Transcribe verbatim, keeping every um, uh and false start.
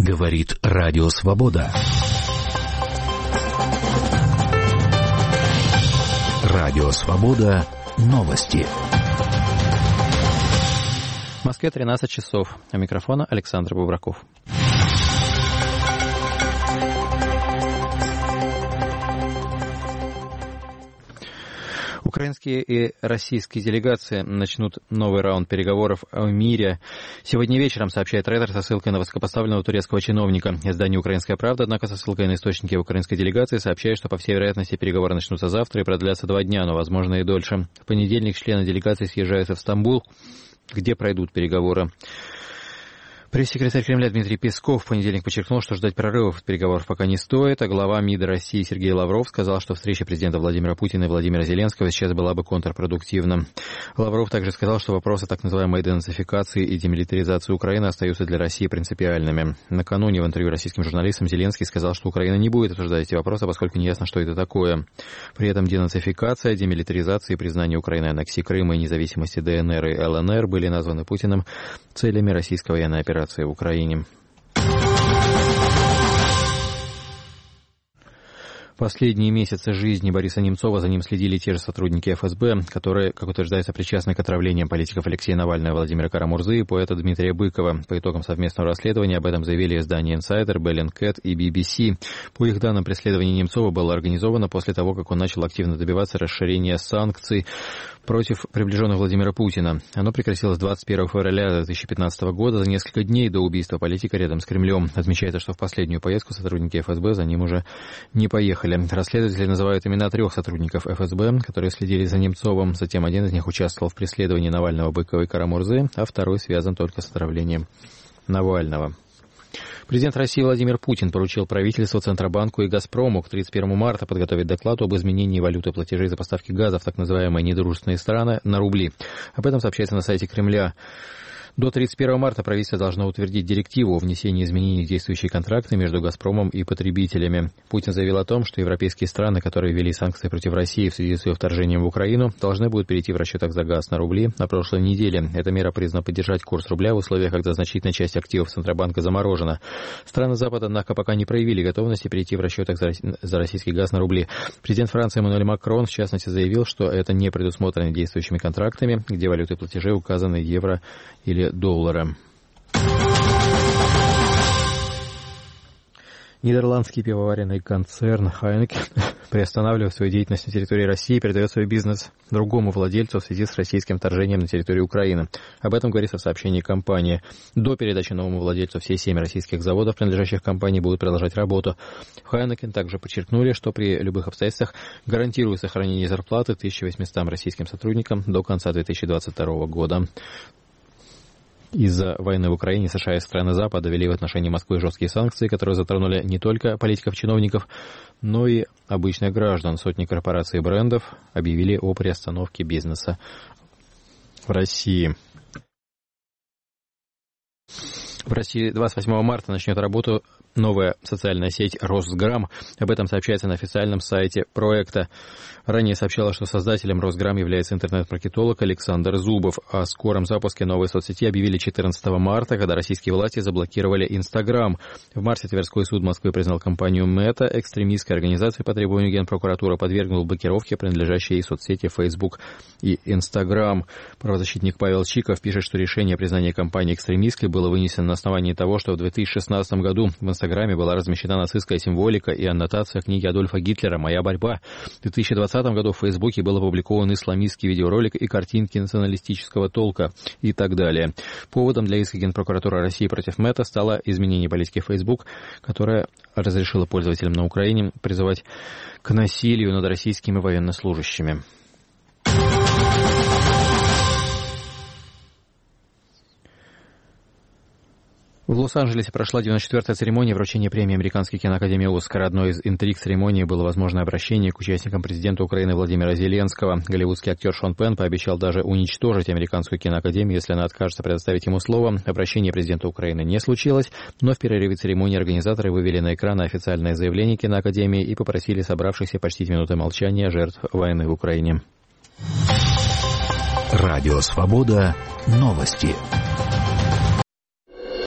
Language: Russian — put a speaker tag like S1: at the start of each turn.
S1: Говорит Радио Свобода. Радио Свобода. Новости.
S2: В Москве тринадцать часов. У микрофона Александр Бубраков. Украинские и российские делегации начнут новый раунд переговоров о мире. Сегодня вечером, сообщает Рейтер со ссылкой на высокопоставленного турецкого чиновника. Издание «Украинская правда», однако, со ссылкой на источники украинской делегации, сообщает, что, по всей вероятности, переговоры начнутся завтра и продлятся два дня, но, возможно, и дольше. В понедельник члены делегации съезжаются в Стамбул, где пройдут переговоры. Пресс-секретарь Кремля Дмитрий Песков в понедельник подчеркнул, что ждать прорывов от переговоров пока не стоит, а глава МИДа России Сергей Лавров сказал, что встреча президента Владимира Путина и Владимира Зеленского сейчас была бы контрпродуктивна. Лавров также сказал, что вопросы так называемой денацификации и демилитаризации Украины остаются для России принципиальными. Накануне в интервью российским журналистам Зеленский сказал, что Украина не будет обсуждать эти вопросы, поскольку неясно, что это такое. При этом денацификация, демилитаризация и признание Украины аннексии Крыма и независимости ДНР и ЛНР были названы Путиным целями российской военной операции в Украине. Последние месяцы жизни Бориса Немцова за ним следили те же сотрудники эф эс бэ, которые, как утверждается, причастны к отравлениям политиков Алексея Навального, Владимира Кара-Мурзы и поэта Дмитрия Быкова. По итогам совместного расследования об этом заявили издания «Инсайдер», «Беллингкэт» и би би си. По их данным, преследование Немцова было организовано после того, как он начал активно добиваться расширения санкций против приближенных Владимира Путина. Оно прекратилось двадцать первого февраля две тысячи пятнадцатого года, за несколько дней до убийства политика рядом с Кремлем. Отмечается, что в последнюю поездку сотрудники эф эс бэ за ним уже не поехали. Расследователи называют имена трех сотрудников эф эс бэ, которые следили за Немцовым. Затем один из них участвовал в преследовании Навального, Быкова и Кара-Мурзы, а второй связан только с отравлением Навального. Президент России Владимир Путин поручил правительству, Центробанку и «Газпрому» к тридцать первому марта подготовить доклад об изменении валюты платежей за поставки газа в так называемые недружественные страны на рубли. Об этом сообщается на сайте Кремля. До тридцать первого марта правительство должно утвердить директиву о внесении изменений в действующие контракты между «Газпромом» и потребителями. Путин заявил о том, что европейские страны, которые ввели санкции против России в связи с ее вторжением в Украину, должны будут перейти в расчетах за газ на рубли на прошлой неделе. Эта мера призвана поддержать курс рубля в условиях, когда значительная часть активов Центробанка заморожена. Страны Запада, однако, пока не проявили готовности перейти в расчетах за российский газ на рубли. Президент Франции Эммануэль Макрон, в частности, заявил, что это не предусмотрено действующими контрактами, где валюты платежей указаны евро или доллара. Нидерландский пивоваренный концерн Хайнекен, приостанавливая свою деятельность на территории России, передает свой бизнес другому владельцу в связи с российским вторжением на территорию Украины. Об этом говорится в сообщении компании. До передачи новому владельцу все семь российских заводов, принадлежащих компании, будут продолжать работу. В Хайнекен также подчеркнули, что при любых обстоятельствах гарантируют сохранение зарплаты тысяча восьмистам российским сотрудникам до конца две тысячи двадцать второго года. Из-за войны в Украине США и страны Запада ввели в отношении Москвы жесткие санкции, которые затронули не только политиков-чиновников, но и обычных граждан. Сотни корпораций и брендов объявили о приостановке бизнеса в России. В России двадцать восьмого марта начнет работу новая социальная сеть «Росграм». Об этом сообщается на официальном сайте проекта. Ранее сообщалось, что создателем «Росграм» является интернет-маркетолог Александр Зубов. О скором запуске новой соцсети объявили четырнадцатого марта, когда российские власти заблокировали Инстаграм. В марте Тверской суд Москвы признал компанию Мета экстремистской организацией. По требованию Генпрокуратуры подвергнул блокировке принадлежащие ей соцсети Facebook и Инстаграм. Правозащитник Павел Чиков пишет, что решение о признании компании экстремистской было вынесено на основании того, что в две тысячи шестнадцатом году в Инстаграме была размещена нацистская символика и аннотация книги Адольфа Гитлера «Моя борьба». В две тысячи двадцатом году в Фейсбуке был опубликован исламистский видеоролик и картинки националистического толка и так далее. Поводом для иска Генпрокуратуры России против Мета стало изменение политики Facebook, которая разрешила пользователям на Украине призывать к насилию над российскими военнослужащими. В Лос-Анджелесе прошла девяносто четвёртая церемония вручения премии Американской киноакадемии «Оскар». Одной из интриг церемонии было возможное обращение к участникам президента Украины Владимира Зеленского. Голливудский актер Шон Пенн пообещал даже уничтожить Американскую киноакадемию, если она откажется предоставить ему слово. Обращение президента Украины не случилось, но в перерыве церемонии организаторы вывели на экран официальное заявление киноакадемии и попросили собравшихся почтить минутой молчания жертв войны в Украине.
S1: Радио «Свобода». Новости.